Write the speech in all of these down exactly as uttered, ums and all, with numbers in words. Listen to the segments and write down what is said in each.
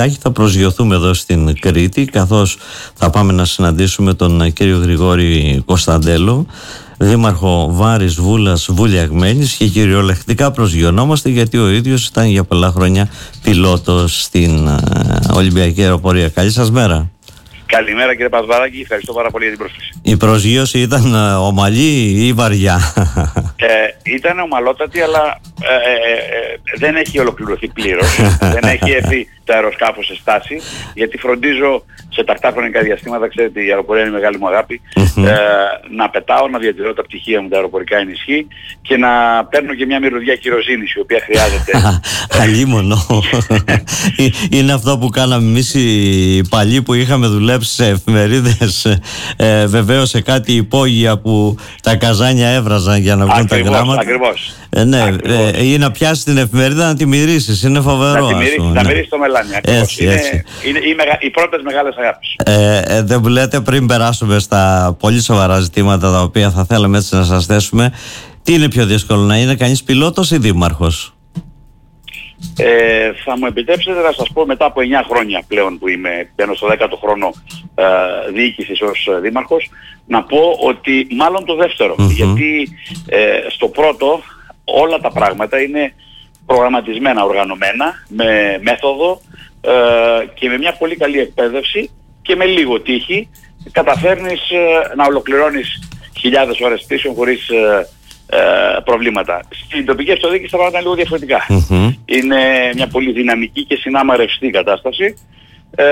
Θα προσγειωθούμε εδώ στην Κρήτη, καθώς θα πάμε να συναντήσουμε τον κύριο Γρηγόρη Κωνσταντέλο, δήμαρχο Βάρης Βούλας Βουλιαγμένης, και κυριολεκτικά προσγειωνόμαστε γιατί ο ίδιος ήταν για πολλά χρόνια πιλότος στην Ολυμπιακή Αεροπορία. Καλή σας μέρα. Καλημέρα κύριε Πασβάρακη, ευχαριστώ πάρα πολύ για την πρόσκληση. Η προσγείωση ήταν ομαλή ή βαριά? Ε, ήταν ομαλότατη, αλλά ε, ε, ε, δεν έχει ολοκληρωθεί πλήρως. Δεν έχει έρθει το αεροσκάφος σε στάση, γιατί φροντίζω σε τακτά χρονικά διαστήματα, ξέρετε η αεροπορία είναι μεγάλη μου αγάπη, ε, να πετάω, να διατηρώ τα πτυχία μου, τα αεροπορικά ενισχύ, και να παίρνω και μια μυρωδιά κυροσύνης, η οποία χρειάζεται. Αλίμονο. Είναι αυτό που κάναμε εμείς οι παλιοί που είχαμε δουλέψει σε εφημερίδες, ε, βεβαίως σε κάτι υπόγεια που τα καζάνια έβραζαν για να βγουν τα γράμματα. Ακριβώς. Ε, ναι, ε, ή να πιάσεις την εφημερίδα να τη μυρίσεις, είναι φοβερό. Να τη μυρίσεις, ναι. να μυρίσεις το μελάνι. Έτσι, είναι, έτσι. είναι, είναι οι, μεγα, οι πρώτες μεγάλες αγάπες. Ε, ε, δεν μου λέτε, πριν περάσουμε στα πολύ σοβαρά ζητήματα τα οποία θα θέλαμε έτσι να σας θέσουμε, τι είναι πιο δύσκολο, να είναι κανείς πιλότος ή δήμαρχος? Ε, θα μου επιτρέψετε να σας πω, μετά από εννιά χρόνια πλέον που είμαι, μπαίνω στο δέκατο χρόνο ε, διοίκησης ως δήμαρχος, να πω ότι μάλλον το δεύτερο, mm-hmm. γιατί ε, στο πρώτο όλα τα πράγματα είναι προγραμματισμένα, οργανωμένα, με μέθοδο ε, και με μια πολύ καλή εκπαίδευση και με λίγο τύχη καταφέρνεις ε, να ολοκληρώνεις χιλιάδες ώρες πτήσεων χωρίς ε, ε, προβλήματα. Στην τοπική αυτοδιοίκηση τα πράγματα είναι λίγο διαφορετικά. Mm-hmm. Είναι μια πολύ δυναμική και συνάμα ρευστή κατάσταση. Ε,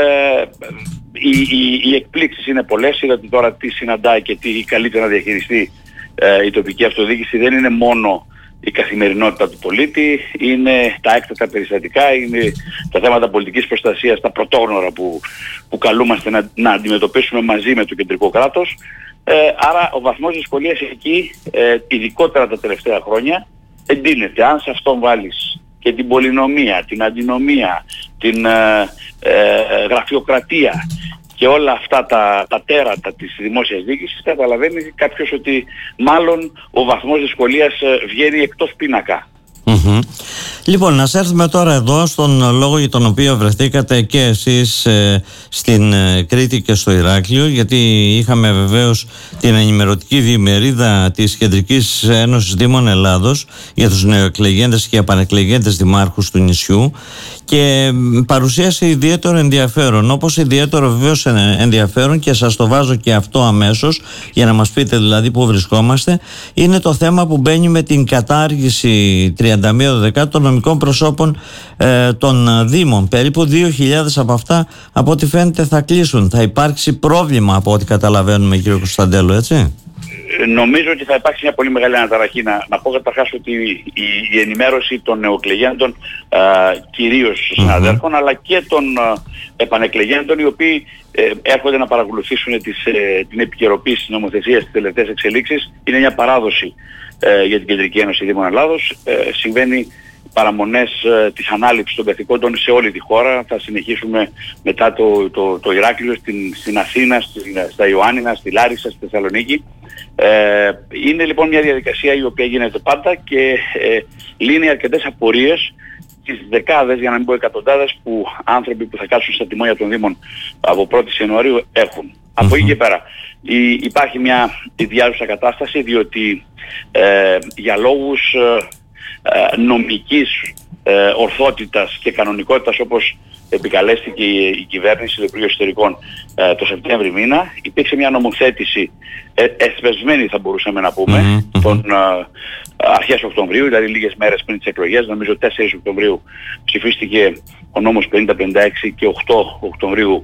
οι, οι, οι εκπλήξεις είναι πολλές. Είδατε τώρα τι συναντάει και τι καλύτερα να διαχειριστεί ε, η τοπική αυτοδιοίκηση. Δεν είναι μόνο η καθημερινότητα του πολίτη, είναι τα έκτακτα περιστατικά, είναι τα θέματα πολιτικής προστασίας, τα πρωτόγνωρα που, που καλούμαστε να, να αντιμετωπίσουμε μαζί με το κεντρικό κράτος. Ε, άρα ο βαθμός δυσκολίας εκεί, ε, ειδικότερα τα τελευταία χρόνια, εντείνεται. Αν σε αυτόν βάλεις και την πολυνομία, την αντινομία, την ε, ε, γραφειοκρατία και όλα αυτά τα, τα τέρατα της δημόσιας διοίκησης, καταλαβαίνει κάποιος ότι μάλλον ο βαθμός δυσκολίας βγαίνει εκτός πίνακα. Mm-hmm. Λοιπόν, να έρθουμε τώρα εδώ στον λόγο για τον οποίο βρεθήκατε και εσείς ε, στην ε, Κρήτη και στο Ηράκλειο, γιατί είχαμε βεβαίως την ενημερωτική διημερίδα της Κεντρικής Ένωσης Δήμων Ελλάδος για τους νεοεκλεγέντες και επανεκλεγέντες δημάρχους του νησιού, και παρουσίασε ιδιαίτερο ενδιαφέρον, όπως ιδιαίτερο βεβαίως ενδιαφέρον, και σας το βάζω και αυτό αμέσως για να μας πείτε δηλαδή πού βρισκόμαστε, είναι το θέμα που μπαίνει με την κατάργηση τριάντα μία Δεκάτου των νομικών προσώπων ε, των Δήμων. Περίπου δύο χιλιάδες από αυτά, από ό,τι φαίνεται, θα κλείσουν. Θα υπάρξει πρόβλημα από ό,τι καταλαβαίνουμε, κύριο Κωνσταντέλο, έτσι? Νομίζω ότι θα υπάρξει μια πολύ μεγάλη αναταραχή. Να, να πω καταρχάς ότι η, η ενημέρωση των νεοεκλεγέντων, κυρίως συναδέλφων, mm-hmm. αλλά και των α, επανεκλεγέντων, οι οποίοι ε, έρχονται να παρακολουθήσουν τις, ε, την επικαιροποίηση της νομοθεσίας στις τελευταίες εξελίξεις, είναι μια παράδοση ε, για την Κεντρική Ένωση Δήμων Ελλάδος. Ε, συμβαίνει παραμονές ε, της ανάληψης των καθηκόντων σε όλη τη χώρα. Θα συνεχίσουμε μετά το, το, το Ηράκλειο, στην, στην Αθήνα, στην, στα Ιωάννινα, στη Λάρισα, στη Θεσσαλονίκη. Ε, είναι λοιπόν μια διαδικασία η οποία γίνεται πάντα και ε, λύνει αρκετές απορίες στις δεκάδες, για να μην πω εκατοντάδες, που άνθρωποι που θα κάτσουν στα τιμόνια των Δήμων από πρώτη Ιανουαρίου έχουν. Mm-hmm. Από εκεί και πέρα η, υπάρχει μια ιδιάζουσα κατάσταση, διότι ε, για λόγους ε, νομικής ε, ορθότητας και κανονικότητας, όπως επικαλέστηκε η, η κυβέρνηση, το Υπουργείο Εσωτερικών ε, το Σεπτέμβρη μήνα, υπήρξε μια νομοθέτηση ε, εσπεσμένη, θα μπορούσαμε να πούμε, mm-hmm. τον ε, αρχές Οκτωβρίου, δηλαδή λίγες μέρες πριν τις εκλογές. Νομίζω τέσσερις Οκτωβρίου ψηφίστηκε ο νόμος πενήντα πενήντα έξι και οκτώ Οκτωβρίου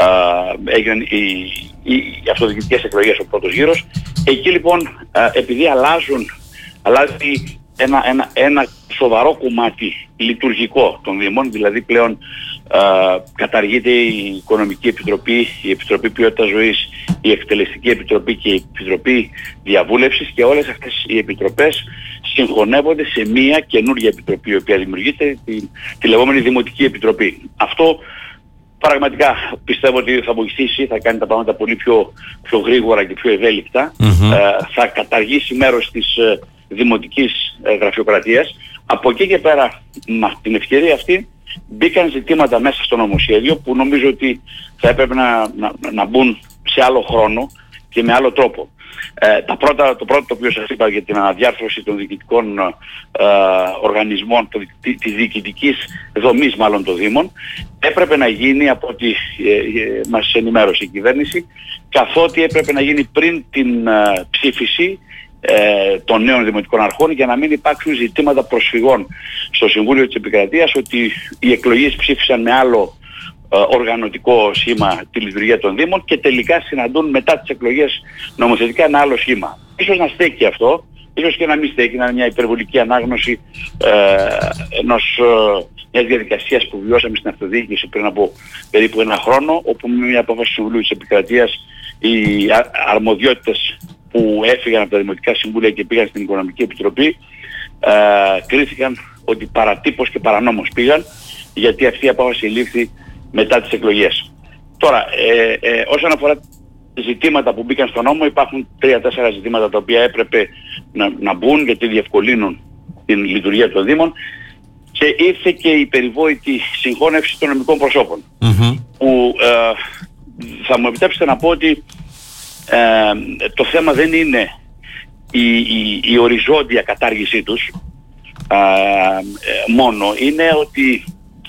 ε, έγιναν οι, οι, οι αυτοδιοικητικές εκλογές, ο πρώτος γύρος. Εκεί λοιπόν, ε, επειδή αλλάζουν, αλλάζει ένα, ένα, ένα σοβαρό κομμάτι λειτουργικό των Δήμων, δηλαδή πλέον Uh, καταργείται η Οικονομική Επιτροπή, η Επιτροπή Ποιότητας Ζωής, η Εκτελεστική Επιτροπή και η Επιτροπή Διαβούλευσης, και όλες αυτές οι επιτροπές συγχωνεύονται σε μία καινούργια επιτροπή, η οποία δημιουργείται, τη, τη λεγόμενη Δημοτική Επιτροπή. Αυτό πραγματικά πιστεύω ότι θα βοηθήσει, θα κάνει τα πράγματα πολύ πιο, πιο γρήγορα και πιο ευέλικτα. Mm-hmm. Uh, θα καταργήσει μέρος της uh, δημοτικής uh, γραφειοκρατίας. Από εκεί και πέρα, με την ευκαιρία αυτή, μπήκαν ζητήματα μέσα στο νομοσχέδιο που νομίζω ότι θα έπρεπε να, να, να μπουν σε άλλο χρόνο και με άλλο τρόπο. Ε, τα πρώτα, το πρώτο το οποίο σας είπα για την αναδιάρθρωση των διοικητικών ε, οργανισμών, το, τη, της διοικητικής δομής μάλλον των Δήμων, έπρεπε να γίνει από ό,τι ε, ε, μας ενημέρωσε η κυβέρνηση, καθότι έπρεπε να γίνει πριν την ε, ψήφιση ε, των νέων δημοτικών αρχών, για να μην υπάρξουν ζητήματα προσφυγών στο Συμβούλιο της Επικρατείας ότι οι εκλογές ψήφισαν με άλλο οργανωτικό σχήμα τη λειτουργία των Δήμων και τελικά συναντούν μετά τις εκλογές νομοθετικά ένα άλλο σχήμα. Ίσως να στέκει αυτό, ίσως και να μην στέκει, να είναι μια υπερβολική ανάγνωση ε, ενός, ε, μιας διαδικασίας που βιώσαμε στην αυτοδιοίκηση πριν από περίπου ένα χρόνο, όπου με μια απόφαση του Συμβουλίου της Επικρατείας οι α, αρμοδιότητες που έφυγαν από τα Δημοτικά Συμβούλια και πήγαν στην Οικονομική Επιτροπή ε, κρίθηκαν ότι παρατύπως και παρανόμως πήγαν, γιατί αυτή η απόφαση λήφθη μετά τις εκλογές. Τώρα, ε, ε, όσον αφορά ζητήματα που μπήκαν στον νόμο, υπάρχουν τρία-τέσσερα ζητήματα τα οποία έπρεπε να, να μπουν γιατί διευκολύνουν την λειτουργία των Δήμων, και ήρθε και η περιβόητη συγχώνευση των νομικών προσώπων, mm-hmm. που ε, θα μου επιτρέψετε να πω ότι ε, το θέμα δεν είναι η, η, η οριζόντια κατάργησή τους ε, ε, μόνο, είναι ότι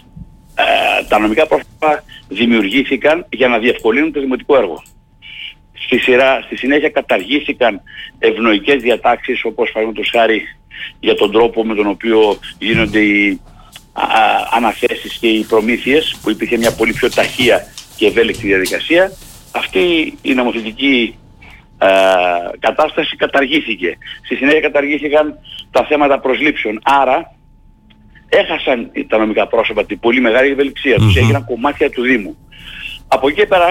Ε, τα νομικά πρόσωπα δημιουργήθηκαν για να διευκολύνουν το δημοτικό έργο. Στη, σειρά, στη συνέχεια καταργήθηκαν ευνοϊκές διατάξεις, όπως παραδείγματος χάρη για τον τρόπο με τον οποίο γίνονται οι α, αναθέσεις και οι προμήθειες, που υπήρχε μια πολύ πιο ταχεία και ευέλικτη διαδικασία. Αυτή η νομοθετική α, κατάσταση καταργήθηκε. Στη συνέχεια καταργήθηκαν τα θέματα προσλήψεων. Άρα έχασαν τα νομικά πρόσωπα την πολύ μεγάλη ευελιξία τους, mm-hmm. έγιναν κομμάτια του Δήμου. Από εκεί πέρα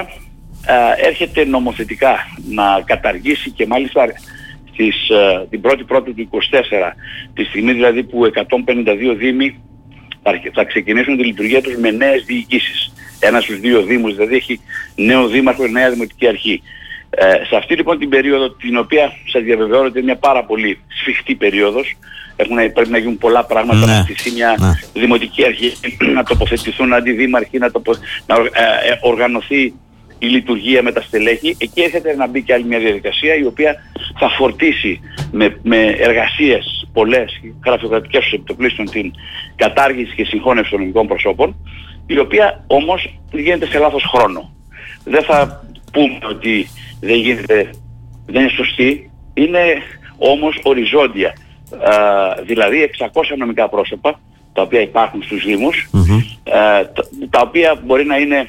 ε, έρχεται νομοθετικά να καταργήσει, και μάλιστα στις, ε, την πρώτη πρώτη του είκοσι τέσσερα, τη στιγμή δηλαδή που εκατόν πενήντα δύο Δήμοι θα, θα ξεκινήσουν τη λειτουργία τους με νέες διοικήσεις. Ένας στους δύο Δήμους δηλαδή έχει νέο δήμαρχο, νέα δημοτική αρχή. Ε, σε αυτή λοιπόν την περίοδο, την οποία σας διαβεβαιώ ότι είναι μια πάρα πολύ σφιχτή περίοδος, Έχουν, πρέπει να γίνουν πολλά πράγματα, ναι, να στηθεί μια ναι. δημοτική αρχή, να τοποθετηθούν αντιδήμαρχοι, να, τοπο, να ε, οργανωθεί η λειτουργία με τα στελέχη. Εκεί έρχεται να μπει και άλλη μια διαδικασία, η οποία θα φορτίσει με, με εργασίες πολλές γραφειοκρατικές στους επιτοπλίστων την κατάργηση και συγχώνευση των νομικών προσώπων, η οποία όμως γίνεται σε λάθος χρόνο. Δεν θα πούμε ότι δεν γίνεται, δεν είναι σωστή, είναι όμως οριζόντια. Uh, δηλαδή εξακόσια νομικά πρόσωπα τα οποία υπάρχουν στους Δήμους, mm-hmm. uh, τα, τα οποία μπορεί να είναι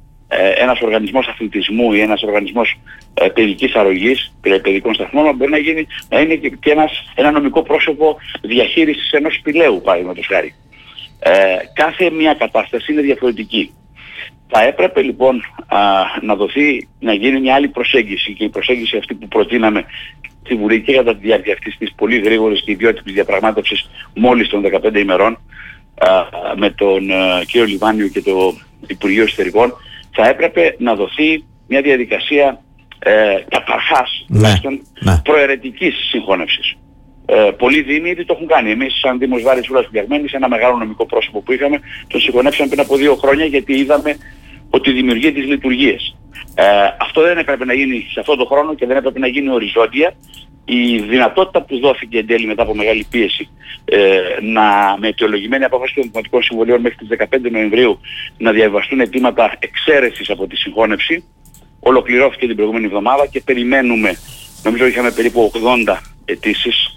uh, ένας οργανισμός αθλητισμού ή ένας οργανισμός uh, παιδικής αρρωγής, παιδικών σταθμών, αλλά μπορεί να, γίνει, να είναι και, και ένας, ένα νομικό πρόσωπο διαχείρισης ενός σπηλαίου, παραδείγματος χάρη. Uh, κάθε μια κατάσταση είναι διαφορετική. Θα έπρεπε λοιπόν α, να δοθεί, να γίνει μια άλλη προσέγγιση, και η προσέγγιση αυτή που προτείναμε στη Βουλή και κατά τη διάρκεια αυτής της πολύ γρήγορης και ιδιότυπης διαπραγμάτευσης μόλις των δεκαπέντε ημερών α, με τον α, κύριο Λιβάνιο και το Υπουργείο Εσωτερικών, θα έπρεπε να δοθεί μια διαδικασία ε, καταρχάς ναι, ναι. προαιρετικής συγχώνευσης. Ε, πολλοί Δήμοι ήδη το έχουν κάνει. Εμείς σαν Δήμος Βάρης Βούλας Φτιαγμένης, ένα μεγάλο νομικό πρόσωπο που είχαμε, τον συγχωνεύσαμε πριν από δύο χρόνια, γιατί είδαμε ότι δημιουργεί τις λειτουργίες. Ε, αυτό δεν έπρεπε να γίνει σε αυτόν τον χρόνο και δεν έπρεπε να γίνει οριζόντια. Η δυνατότητα που δόθηκε εν τέλει μετά από μεγάλη πίεση ε, να, με αιτιολογημένη απόφαση των Δημοτικών Συμβουλίων μέχρι τις δεκαπέντε Νοεμβρίου να διαβαστούν αιτήματα εξαίρεσης από τη συγχώνευση, ολοκληρώθηκε την προηγούμενη εβδομάδα και περιμένουμε, νομίζω είχαμε περίπου ογδόντα αιτήσεις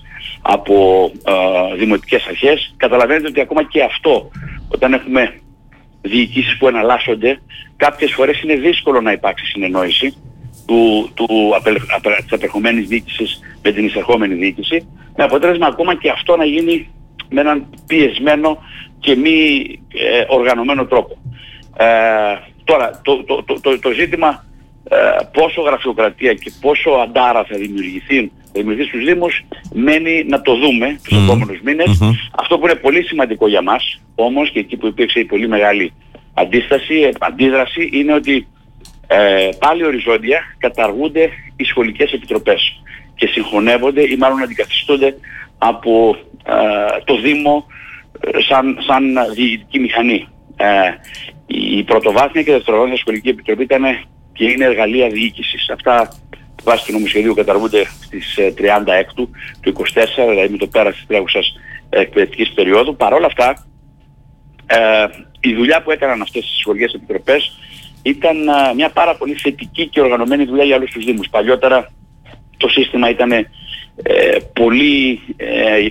από ε, δημοτικές αρχές. Καταλαβαίνετε ότι ακόμα και αυτό, όταν έχουμε διοικήσεις που εναλλάσσονται, κάποιες φορές είναι δύσκολο να υπάρξει συνεννόηση του, του απε, απε, της απερχομένης διοίκησης με την εισερχόμενη διοίκηση, με αποτέλεσμα ακόμα και αυτό να γίνει με έναν πιεσμένο και μη ε, οργανωμένο τρόπο. Ε, τώρα, το, το, το, το, το ζήτημα ε, πόσο γραφειοκρατία και πόσο αντάρα θα δημιουργηθεί, θα δημιουργηθεί στους Δήμους, μένει να το δούμε τους mm. επόμενους μήνες. Mm-hmm. Αυτό που είναι πολύ σημαντικό για μας όμως, και εκεί που υπήρξε η πολύ μεγάλη αντίσταση, αντίδραση, είναι ότι ε, πάλι οριζόντια καταργούνται οι σχολικές επιτροπές και συγχωνεύονται ή μάλλον αντικαθιστούνται από ε, το Δήμο σαν, σαν διοικητική μηχανή. Ε, η πρωτοβάθμια και δευτεροβάθμια σχολική επιτροπή ήταν και είναι εργαλεία διοίκησης. Αυτά βάσει του νομοσχεδίου καταργούνται στις τριάντα έκτου του είκοσι τέσσερα, δηλαδή με το πέρας της τρέχουσας εκπαιδευτικής περίοδου. Παρ' όλα αυτά, ε, η δουλειά που έκαναν αυτές τις σχολικές επιτροπές ήταν ε, μια πάρα πολύ θετική και οργανωμένη δουλειά για όλους τους δήμους. Παλιότερα το σύστημα ήταν ε, πολύ, ε,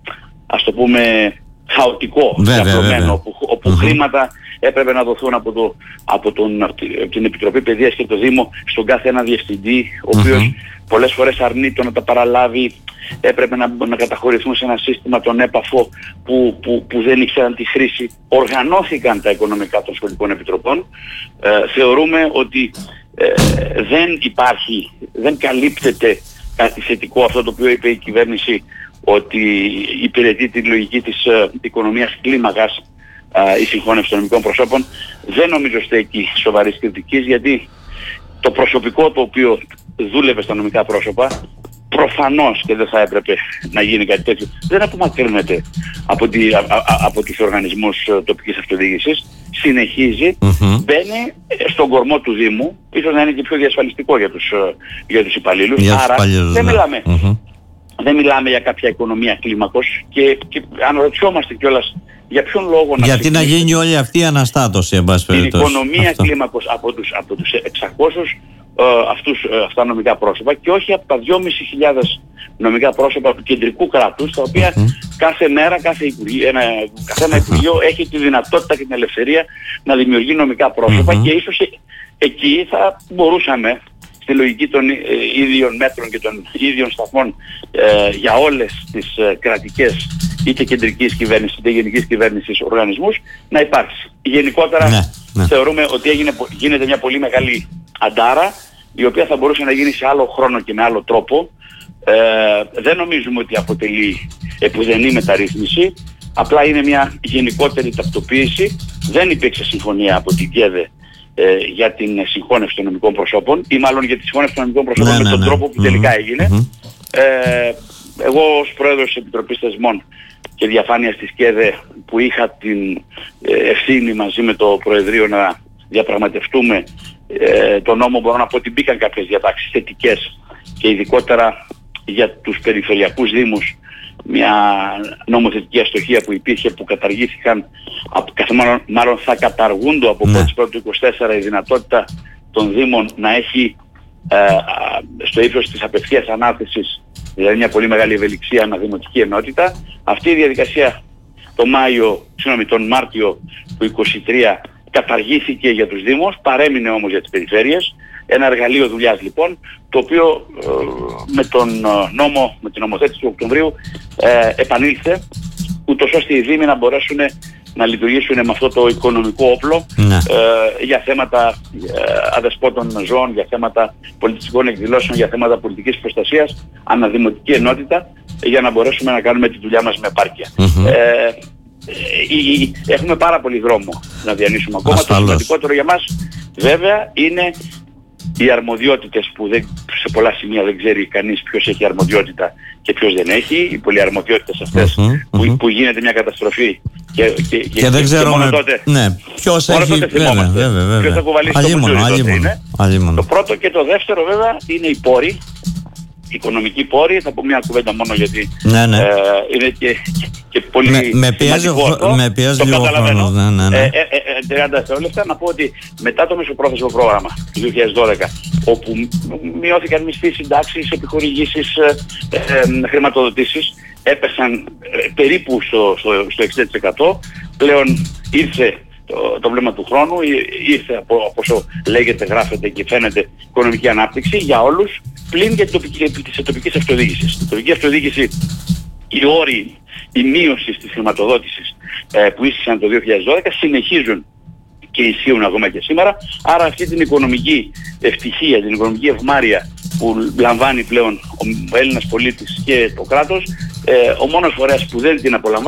ας το πούμε, χαοτικό, διαπλωμένο, όπου, όπου mm-hmm. χρήματα έπρεπε να δοθούν από, το, από, τον, από την Επιτροπή Παιδείας και το Δήμο στον κάθε ένα διευθυντή, ο οποίος mm-hmm. πολλές φορές αρνείτο να τα παραλάβει, έπρεπε να, να καταχωρηθούν σε ένα σύστημα τον έπαφο που, που, που δεν ήξεραν τη χρήση. Οργανώθηκαν τα οικονομικά των σχολικών επιτροπών. Ε, θεωρούμε ότι ε, δεν υπάρχει, δεν καλύπτεται κάτι θετικό αυτό το οποίο είπε η κυβέρνηση, ότι υπηρετεί τη λογική της ε, οικονομίας κλίμακας ε, η συγχώνευση των νομικών προσώπων. Δεν νομίζω στέκει σοβαρής κριτικής, γιατί το προσωπικό το οποίο δούλευε στα νομικά πρόσωπα προφανώς και δεν θα έπρεπε να γίνει κάτι τέτοιο. Δεν απομακρύνεται από, τη, α, α, από τους οργανισμούς τοπικής αυτοδιοίκησης. Συνεχίζει, mm-hmm. μπαίνει στον κορμό του Δήμου, ίσως να είναι και πιο διασφαλιστικό για τους, για τους υπαλλήλους. Για Άρα υπαλλήλους, δεν, ναι. μιλάμε, mm-hmm. δεν μιλάμε για κάποια οικονομία κλίμακος και, και αναρωτιόμαστε κιόλας για ποιον λόγο να γιατί να γίνει όλη αυτή η αναστάτωση, εν πάση περιπτώσει. Την οικονομία αυτό. Κλίμακος από τους, από τους εξακόσιους Uh, αυτούς, uh, αυτά νομικά πρόσωπα και όχι από τα δυόμισι χιλιάδες νομικά πρόσωπα του κεντρικού κράτους, τα οποία mm-hmm. κάθε μέρα, κάθε, υπουργείο, ένα, κάθε ένα Υπουργείο έχει τη δυνατότητα και την ελευθερία να δημιουργεί νομικά πρόσωπα mm-hmm. και ίσως ε, εκεί θα μπορούσαμε στη λογική των ε, ίδιων μέτρων και των ίδιων σταθμών ε, για όλες τις ε, κρατικές είτε κεντρικής κυβέρνησης είτε γενικής κυβέρνησης οργανισμούς να υπάρξει. Γενικότερα ναι, ναι. θεωρούμε ότι έγινε, γίνεται μια πολύ μεγάλη αντάρα, η οποία θα μπορούσε να γίνει σε άλλο χρόνο και με άλλο τρόπο. Ε, δεν νομίζουμε ότι αποτελεί επουδενή μεταρρύθμιση, απλά είναι μια γενικότερη ταυτοποίηση. Δεν υπήρξε συμφωνία από την ΚΕΔΕ ε, για την συγχώνευση των νομικών προσώπων ή μάλλον για τη συγχώνευση των νομικών προσώπων ναι, με τον ναι, τρόπο ναι. που τελικά έγινε. Mm-hmm. Ε, εγώ ως πρόεδρος της Επιτροπής Θεσμών και Διαφάνειας της ΚΕΔΕ, που είχα την ευθύνη μαζί με το Προεδρείο να διαπραγματευτούμε ε, το νόμο, μπορώ να πω ότι μπήκαν κάποιες διατάξεις θετικές και ειδικότερα για τους περιφερειακούς δήμους μια νομοθετική αστοχία που υπήρχε, που καταργήθηκαν, μάλλον, μάλλον θα καταργούνται από ναι. πρώτη του είκοσι τέσσερα η δυνατότητα των δήμων να έχει ε, στο ύψος της απευθείας ανάθεσης, δηλαδή μια πολύ μεγάλη ευελιξία αναδημοτική ενότητα. Αυτή η διαδικασία το Μάιο, συγγνώμη, τον Μάρτιο του είκοσι τρία καταργήθηκε για τους Δήμους, παρέμεινε όμως για τις περιφέρειες. Ένα εργαλείο δουλειάς λοιπόν, το οποίο ε, με τον νόμο, με την νομοθέτηση του Οκτωβρίου ε, επανήλθε, ούτως ώστε οι Δήμοι να μπορέσουν να λειτουργήσουν με αυτό το οικονομικό όπλο ναι. ε, για θέματα ε, αδεσπότων ζώων, για θέματα πολιτιστικών εκδηλώσεων, για θέματα πολιτικής προστασίας, αναδημοτική ενότητα, για να μπορέσουμε να κάνουμε τη δουλειά μας με επάρκεια. Mm-hmm. Ε, ε, έχουμε πάρα πολύ δρόμο να διανύσουμε ακόμα. Ασφαλώς. Το σημαντικότερο για μας βέβαια είναι οι αρμοδιότητες που δεν, σε πολλά σημεία δεν ξέρει κανείς ποιος έχει αρμοδιότητα και ποιος δεν έχει. Οι πολυαρμοδιότητες αυτές mm-hmm, που, mm-hmm. που γίνεται μια καταστροφή και, και, και, και δεν ξέρουμε μόνο τότε, ναι, ποιος μόνο έχει, τότε βέβαια, βέβαια, βέβαια. Ποιος θα κουβαλήσει το μπουζούρι είναι. Αλίμονο. Το πρώτο και το δεύτερο βέβαια είναι οι πόροι, οικονομικοί πόροι. Θα πω μια κουβέντα μόνο γιατί ναι, ναι. Ε, είναι και, και πολύ με, με πιέζει αυτό. Με πιέζει λίγο χρόνος. Ναι, ναι, ναι. Ε, ε, ε, τριάντα δευτερόλεπτα να πω ότι μετά το μεσοπρόθεσμο πρόγραμμα του δύο χιλιάδες δώδεκα, όπου μειώθηκαν μισθοί, συντάξεις, επιχορηγήσεις, ε, ε, χρηματοδοτήσεις, έπεσαν ε, περίπου στο, στο, στο εξήντα τοις εκατό. Πλέον ήρθε το, το βλέμμα του χρόνου, ήρθε από, από όσο λέγεται, γράφεται και φαίνεται οικονομική ανάπτυξη για όλους, πλην και της τοπικής αυτοδιοίκησης. Η τοπική αυτοδιοίκηση, οι όροι, η μείωση της χρηματοδότησης ε, που ίσχυσαν το δύο χιλιάδες δώδεκα συνεχίζουν και ισχύουν ακόμα και σήμερα. Άρα αυτή την οικονομική ευτυχία, την οικονομική ευμάρεια που λαμβάνει πλέον ο Έλληνας πολίτης και το κράτος, ε, ο μόνος φορέας που δεν την απολαμβάνει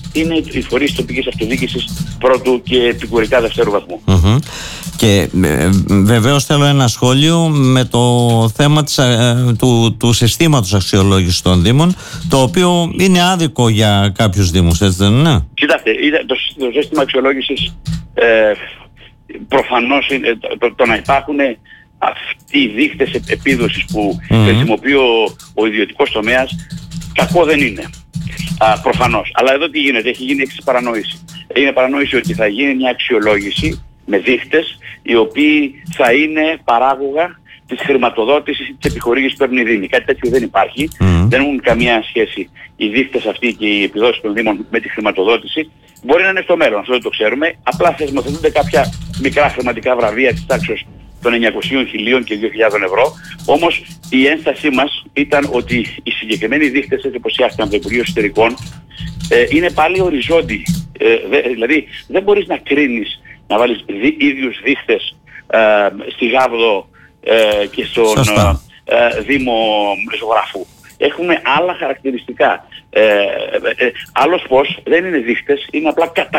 είναι οι φορείς της τοπικής αυτοδιοίκησης πρώτου και επικουρικά δευτέρου βαθμού. Mm-hmm. Και ε, βεβαίως θέλω ένα σχόλιο με το θέμα της, ε, του, του συστήματος αξιολόγησης των Δήμων, το οποίο είναι άδικο για κάποιους Δήμους, έτσι δεν είναι? Κοιτάξτε, το, το σύστημα αξιολόγησης ε, προφανώς είναι, το, το να υπάρχουν αυτοί οι δείκτες επίδοσης που mm-hmm. χρησιμοποιεί ο, ο ιδιωτικός τομέας, κακό δεν είναι. Α, προφανώς. Αλλά εδώ τι γίνεται, έχει γίνει εξής παρανόηση. Είναι παρανόηση ότι θα γίνει μια αξιολόγηση με δείκτες οι οποίοι θα είναι παράγωγα της χρηματοδότησης ή της επιχορήγησης που παίρνουν οι Δήμοι. Κάτι τέτοιο δεν υπάρχει. Mm. Δεν έχουν καμία σχέση οι δείκτες αυτοί και οι επιδόσεις των Δήμων με τη χρηματοδότηση. Μπορεί να είναι στο μέλλον, αυτό δεν το ξέρουμε. Απλά θεσμοθετούνται κάποια μικρά χρηματικά βραβεία της τάξης των εννιακοσίων, χιλίων και δύο χιλιάδων ευρώ. Όμως η ένστασή μας ήταν ότι οι συγκεκριμένοι δείκτες, έτσι όπως φτιάχτηκαν από το Υπουργείο Εσωτερικών, ε, είναι πάλι οριζόντιοι. Ε, δε, δηλαδή δεν μπορείς να κρίνεις, να βάλεις δι, ίδιους δείκτες ε, στη Γάβδο ε, και στον ε, Δήμο Ζωγραφού. Έχουμε άλλα χαρακτηριστικά. Ε, ε, ε, άλλος πώς δεν είναι δείκτες, είναι απλά